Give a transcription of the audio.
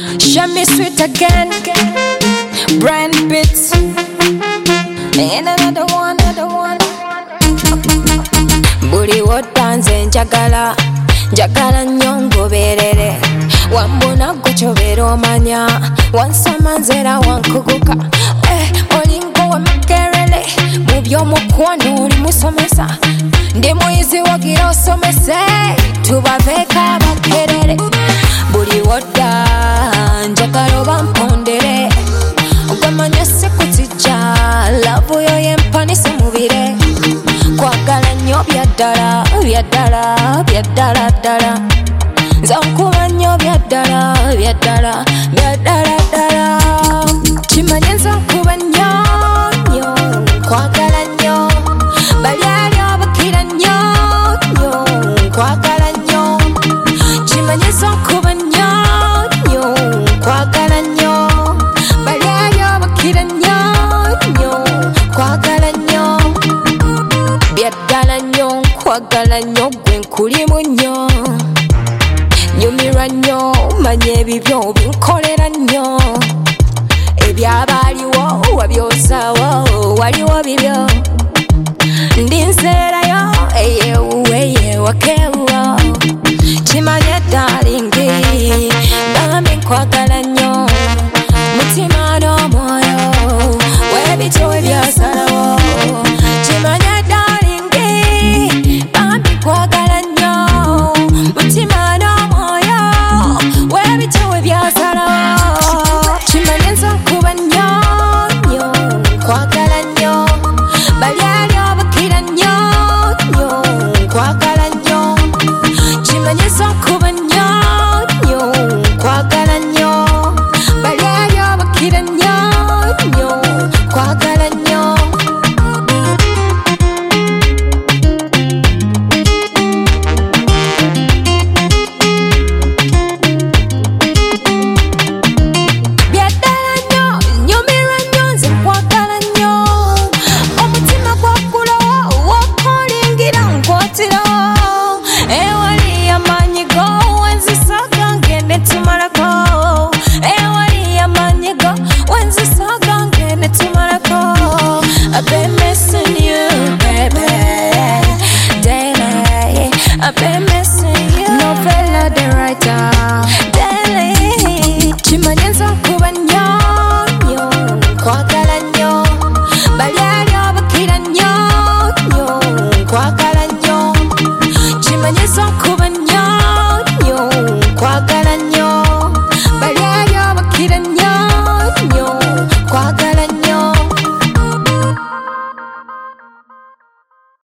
Show me sweet again. Brand bits. And another one. Buri wotanze njagala nnyo ngoberere. Wambona gucobera omanya. Wansoma nzera wankuguka. Olingo wamakerere. Mu by'omukwano oli musomesa. Ndi muyizi wagira osomese. Tubaveeka abakerere. Buri wodda njagala oba mpondere. Ogamanya sikutijja. Love yo yempanise mubire. Kwagala nnyo byaddala ddala. Nze nkuba nnyo byaddala ddala. Kimanye nze nkuba nnyo nkwagala nnyo. Bali ali abakira nnyo nkwagala nnyo. Kimanye nze nkuba nnyo nkwagala nnyo. Bali ali abakira nnyo nkwagala nnyo. Byaddala nnyo nkwagala nnyo gwe nkulimu nnyo. Nyumirwa nnyo manya ebibyo binkolera nnyo. Ebyabaaliwo wabyosaawo waliwo bibyo. Ndi nseerayo eyewakeewo. Kimanye darlingi ngambe nkwagala nnyo. Mutima n'omwoyo w'ebityo ebyasalawo. Kimanye darlingi ngambe nkwagala nnyo. Mutima n'omwoyo w'ebityo ebyasalawo. Kimanye nze nkuba nnyo nkwagala nnyo. Bali ali abakira nnyo nkwagala nnyo. Kimanye nze nkuba nnyo nkwagala nnyo. Bali ali abakira nnyo nkwagala nnyo. Byaddala nnyo nyumirwa nnyo nze nkwagala nnyo. Omutima gwakulawo wokolingira nkwatirawo. Ewali amaanyi go wenzisaka ngende tumala